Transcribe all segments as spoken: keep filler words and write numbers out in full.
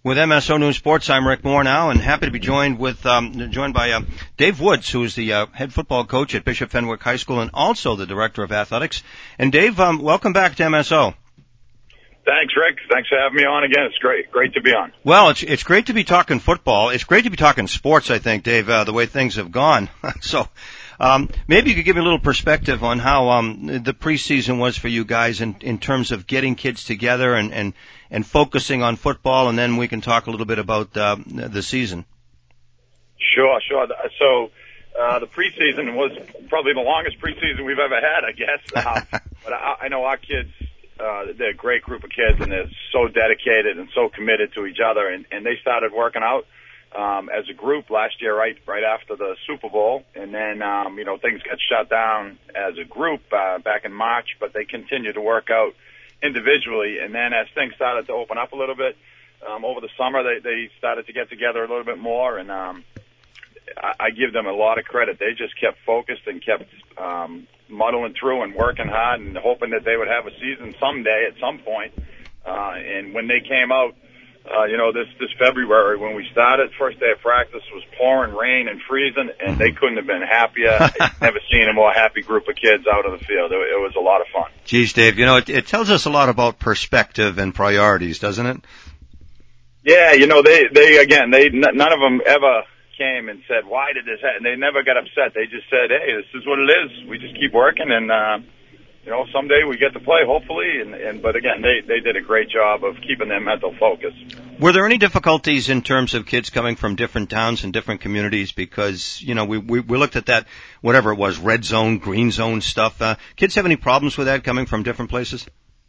With M S O News Sports, I'm Rick Moore now, and happy to be joined with um, joined by uh, Dave Woods, who is the uh, head football coach at Bishop Fenwick High School and also the director of athletics. And Dave, um, welcome back to M S O. Thanks, Rick. Thanks for having me on again. It's great. Great to be on. Well, it's it's great to be talking football. It's great to be talking sports, I think, Dave, uh, the way things have gone. so um, maybe you could give me a little perspective on how um, the preseason was for you guys in, in terms of getting kids together and, and, and focusing on football, and then we can talk a little bit about uh, the season. Sure, sure. So uh, the preseason was probably the longest preseason we've ever had, I guess. Uh, but I, I know our kids, uh, they're a great group of kids, and they're so dedicated and so committed to each other, and, and they started working out um, as a group last year, right right after the Super Bowl, and then um, you know things got shut down as a group uh, back in March, but they continued to work out individually, and then as things started to open up a little bit um, over the summer, they, they started to get together a little bit more, and um, I, I give them a lot of credit. They just kept focused and kept um, muddling through and working hard and hoping that they would have a season someday at some point. Uh, and when they came out, uh, you know, this this February when we started, first day of practice was pouring rain and freezing, and they couldn't have been happier. I've never seen a more happy group of kids out on the field. It, it was a lot of fun. Geez, Dave, you know, it, it tells us a lot about perspective and priorities, doesn't it? Yeah, you know, they, they again, they n- none of them ever came and said, why did this happen? And they never got upset. They just said, hey, this is what it is. We just keep working, and, uh, you know, someday we get to play, hopefully. And, and but again, they, they did a great job of keeping their mental focus. Were there any difficulties in terms of kids coming from different towns and different communities? Because, you know, we, we, we looked at that, whatever it was, red zone, green zone stuff. Uh, kids have any problems with that coming from different places?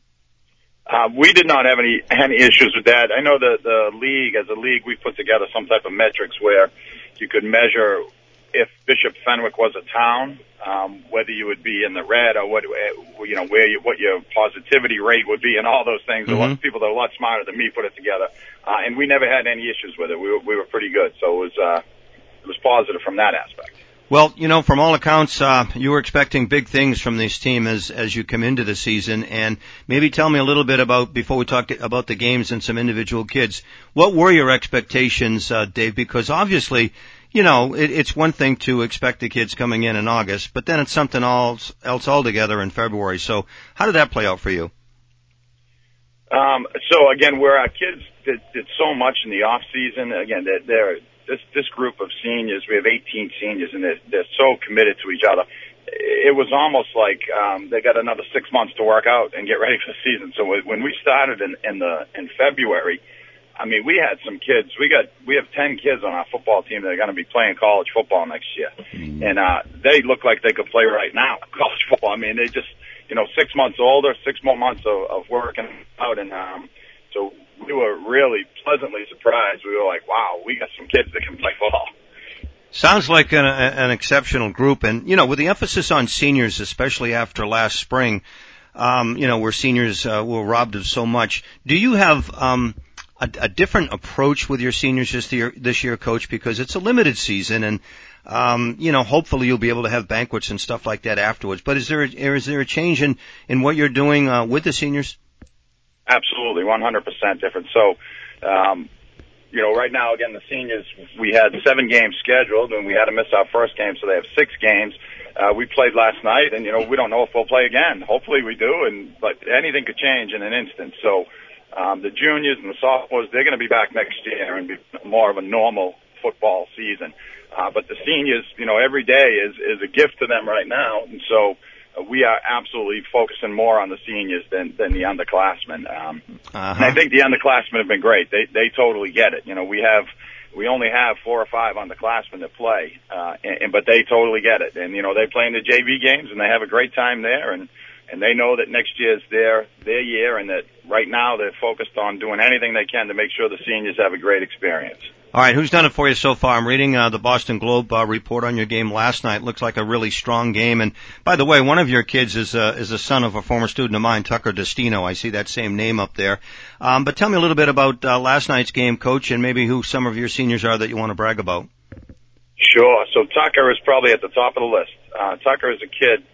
Uh, we did not have any, any issues with that. I know that the league, as a league, we put together some type of metrics where you could measure if Bishop Fenwick was a town, um, whether you would be in the red or what, you know, where you, what your positivity rate would be and all those things. Mm-hmm. A lot of people that are a lot smarter than me put it together. Uh, and we never had any issues with it. We were, we were pretty good. So it was, uh, it was positive from that aspect. Well, you know, from all accounts, uh, you were expecting big things from this team as, as you come into the season. And maybe tell me a little bit about, before we talk about the games and some individual kids, what were your expectations, uh, Dave? Because obviously, you know, it, it's one thing to expect the kids coming in in August, but then it's something else, else altogether in February. So how did that play out for you? Um, so again, where our kids did, did so much in the off season, again, they're, they're This this group of seniors, we have eighteen seniors, and they're, they're so committed to each other. It was almost like um, they got another six months to work out and get ready for the season. So when we started in, in the in February, I mean, we had some kids. We got we have ten kids on our football team that are going to be playing college football next year, and uh, they look like they could play right now college football. I mean, they just you know six months older, six more months of, of working out, and um, so. We were really pleasantly surprised. We were like, wow, we got some kids that can play ball. Sounds like an, an exceptional group. And, you know, with the emphasis on seniors, especially after last spring, um, you know, where seniors uh, were robbed of so much, do you have um, a, a different approach with your seniors this year, this year, Coach? Because it's a limited season, and, um, you know, hopefully you'll be able to have banquets and stuff like that afterwards. But is there a, is there a change in, in what you're doing uh, with the seniors? Absolutely, one hundred percent different. So, um, you know, right now, again, the seniors, we had seven games scheduled, and we had to miss our first game, so they have six games. Uh, we played last night, and, you know, we don't know if we'll play again. Hopefully we do, and but anything could change in an instant. So um, the juniors and the sophomores, they're going to be back next year and be more of a normal football season. Uh, but the seniors, you know, every day is, is a gift to them right now, and so we are absolutely focusing more on the seniors than, than the underclassmen. Um, uh-huh. And I think the underclassmen have been great. They, they totally get it. You know, we have, we only have four or five underclassmen that play, uh, and, and, but they totally get it. And, you know, they play in the J V games and they have a great time there, and, and they know that next year is their, their year, and that right now they're focused on doing anything they can to make sure the seniors have a great experience. All right, who's done it for you so far? I'm reading uh, the Boston Globe uh, report on your game last night. Looks like a really strong game. And by the way, one of your kids is uh, is a son of a former student of mine, Tucker Destino. I see that same name up there. Um, but tell me a little bit about uh, last night's game, Coach, and maybe who some of your seniors are that you want to brag about. Sure. So Tucker is probably at the top of the list. Uh, Tucker is a kid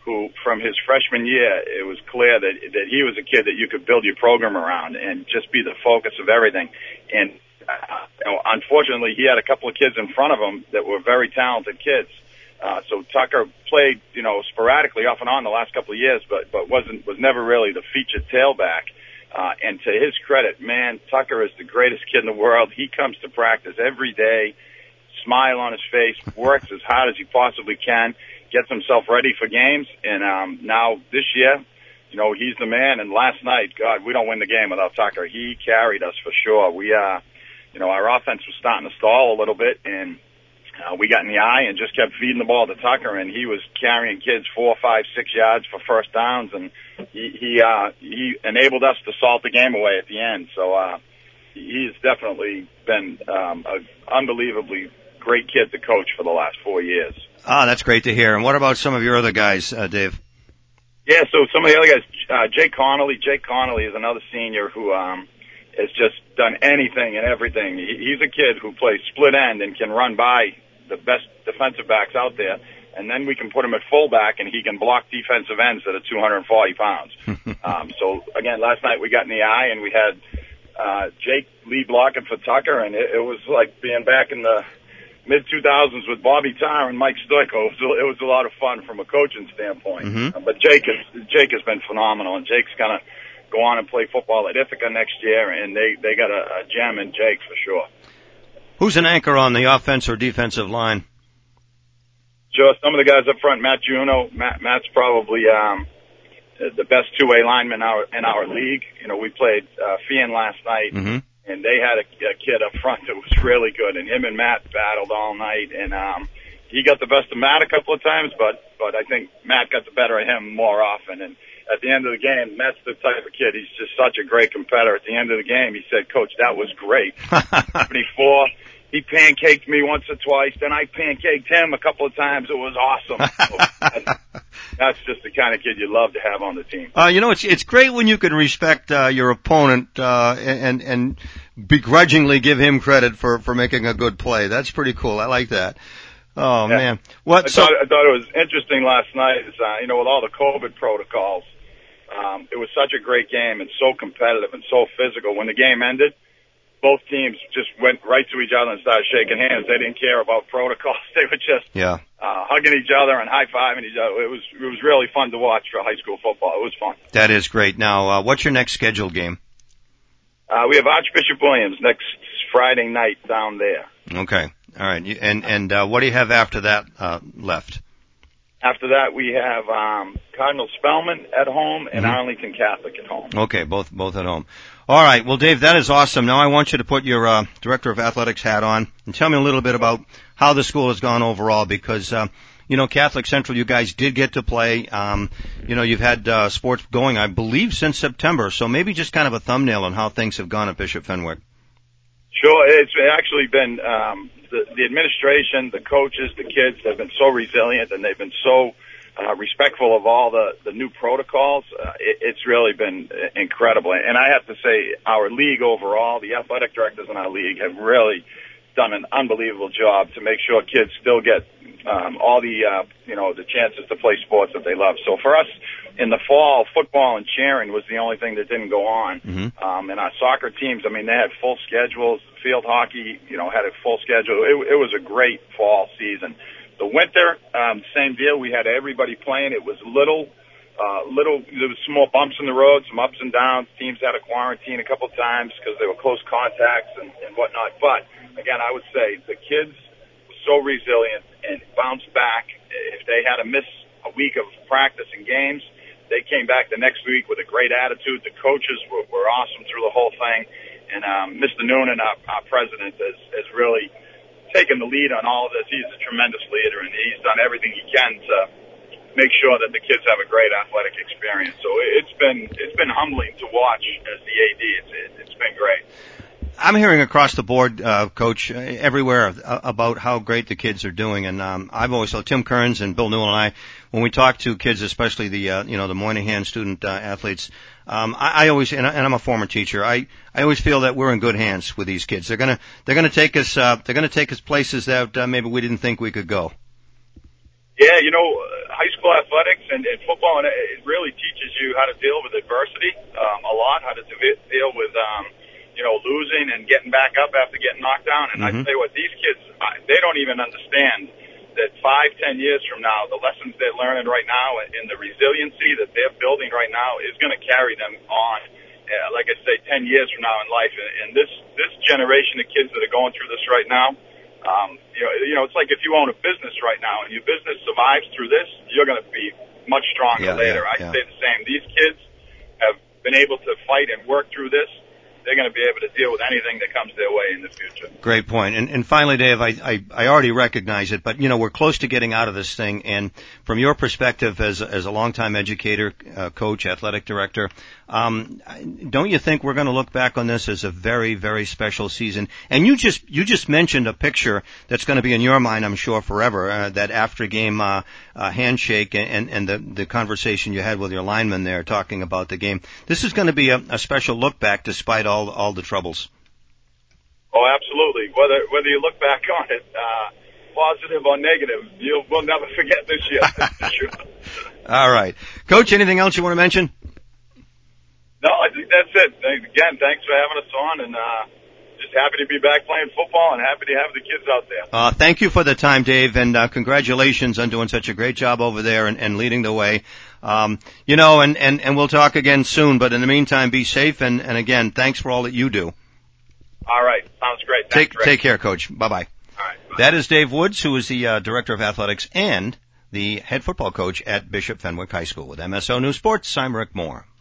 who, from his freshman year, it was clear that that he was a kid that you could build your program around and just be the focus of everything. And uh, you know, unfortunately, he had a couple of kids in front of him that were very talented kids. Uh, so Tucker played, you know, sporadically off and on the last couple of years, but but wasn't was never really the featured tailback. Uh, and to his credit, man, Tucker is the greatest kid in the world. He comes to practice every day, smile on his face, works as hard as he possibly can, gets himself ready for games. And um, now this year, you know, he's the man. And last night, God, we don't win the game without Tucker. He carried us for sure. We, uh, you know, our offense was starting to stall a little bit, and Uh, we got in the eye and just kept feeding the ball to Tucker, and he was carrying kids four, five, six yards for first downs, and he he, uh, he enabled us to salt the game away at the end. So uh, he's definitely been um, an unbelievably great kid to coach for the last four years. Ah, that's great to hear. And what about some of your other guys, uh, Dave? Yeah, so some of the other guys, uh, Jake Connolly. Jake Connolly is another senior who um, has just done anything and everything. He, he's a kid who plays split end and can run by the best defensive backs out there, and then we can put him at fullback, and he can block defensive ends that are two hundred forty pounds. um, so, again, last night we got in the eye, and we had uh, Jake Lee blocking for Tucker, and it, it was like being back in the mid two thousands with Bobby Tarr and Mike Stoico. It was, it was a lot of fun from a coaching standpoint. Mm-hmm. Uh, but Jake, is, Jake has been phenomenal, and Jake's going to go on and play football at Ithaca next year, and they, they got a, a gem in Jake for sure. Who's an anchor on the offense or defensive line? Sure, some of the guys up front, Matt Juno. Matt, Matt's probably um, the best two-way lineman in our, in our league. You know, we played uh, Fian last night, mm-hmm. and they had a, a kid up front that was really good, and him and Matt battled all night, and um, he got the best of Matt a couple of times, but but I think Matt got the better of him more often. And at the end of the game, Matt's the type of kid, he's just such a great competitor. At the end of the game, he said, "Coach, that was great." seventy-four He pancaked me once or twice, then I pancaked him a couple of times. It was awesome. So that's, that's just the kind of kid you love to have on the team. Uh, you know, it's it's great when you can respect uh, your opponent uh, and and begrudgingly give him credit for for making a good play. That's pretty cool. I like that. Oh yeah. man, what? I, So, thought, I thought it was interesting last night. Is, uh, you know, with all the COVID protocols, um, it was such a great game and so competitive and so physical. When the game ended, both teams just went right to each other and started shaking hands. They didn't care about protocols. They were just yeah. uh, hugging each other and high-fiving each other. It was it was really fun to watch for high school football. It was fun. That is great. Now, uh, what's your next scheduled game? Uh, we have Archbishop Williams next Friday night down there. Okay. All right. You- And and uh, what do you have after that uh, left? After that, we have um, Cardinal Spellman at home and Mm-hmm. Arlington Catholic at home. Okay, both both at home. All right. Well, Dave, that is awesome. Now I want you to put your uh, director of athletics hat on and tell me a little bit about how the school has gone overall, because uh, you know, Catholic Central, you guys did get to play. Um, you know, you've had uh, sports going, I believe, since September. So maybe just kind of a thumbnail on how things have gone at Bishop Fenwick. Sure, it's actually been um, the, the administration, the coaches, the kids have been so resilient, and they've been so uh, respectful of all the, the new protocols. Uh, it, it's really been incredible. And I have to say, our league overall, the athletic directors in our league have really done an unbelievable job to make sure kids still get um, all the, uh, you know, the chances to play sports that they love. So for us, in the fall, football and cheering was the only thing that didn't go on. Mm-hmm. Um, and our soccer teams, I mean, they had full schedules. Field hockey, you know, had a full schedule. It, it was a great fall season. The winter, um, same deal. We had everybody playing. It was little, uh, little, there was small bumps in the road, some ups and downs. Teams had to quarantine a couple times because they were close contacts and, and whatnot. But again, I would say the kids were so resilient and bounced back. If they had to miss a week of practice and games, they came back the next week with a great attitude. The coaches were, were awesome through the whole thing. And um, Mister Noonan, our, our president, has, has really taken the lead on all of this. He's a tremendous leader, and he's done everything he can to make sure that the kids have a great athletic experience. So it's been it's been humbling to watch as the A D. It's, it, it's been great. I'm hearing across the board, uh, Coach, uh, everywhere uh, about how great the kids are doing, and um, I've always told Tim Kearns and Bill Newell and I, when we talk to kids, especially the uh, you know the Moynihan student uh, athletes, um, I, I always and, I, and I'm a former teacher. I I always feel that we're in good hands with these kids. They're gonna they're gonna take us uh, they're gonna take us places that uh, maybe we didn't think we could go. Yeah, you know, uh, high school athletics and, and football, and it really teaches you how to deal with adversity um, a lot, how to de- deal with, um, you know, losing and getting back up after getting knocked down. And mm-hmm. I tell you what, these kids, I, they don't even understand that five, ten years from now, the lessons they're learning right now and the resiliency that they're building right now is going to carry them on, uh, like I say, ten years from now in life. And, and this this generation of kids that are going through this right now, Um, you know, you know, it's like if you own a business right now and your business survives through this, you're going to be much stronger yeah, later. Yeah, I yeah. say the same. These kids have been able to fight and work through this. They're going to be able to deal with anything that comes their way in the future. Great point. And, and finally, Dave, I, I, I already recognize it, but, you know, we're close to getting out of this thing. And from your perspective as, as a longtime educator, uh, coach, athletic director, um, don't you think we're going to look back on this as a very, very special season? And you just, you just mentioned a picture that's going to be in your mind, I'm sure, forever, uh, that after game, uh, uh, handshake and, and the, the conversation you had with your lineman there talking about the game. This is going to be a, a special look back despite all, all the troubles. Oh, absolutely. Whether whether you look back on it, uh, positive or negative, you'll we'll never forget this year. For sure. All right, Coach. Anything else you want to mention? No, I think that's it. Again, thanks for having us on, and uh, just happy to be back playing football, and happy to have the kids out there. Uh, thank you for the time, Dave, and uh, congratulations on doing such a great job over there and, and leading the way. Um, you know, and, and, and we'll talk again soon. But in the meantime, be safe, and, and again, thanks for all that you do. All right. Sounds great. Thanks, take, Rick. take care, Coach. Bye-bye. All right. Bye. That is Dave Woods, who is the uh, Director of Athletics and the head football coach at Bishop Fenwick High School. With M S O News Sports, I'm Rick Moore.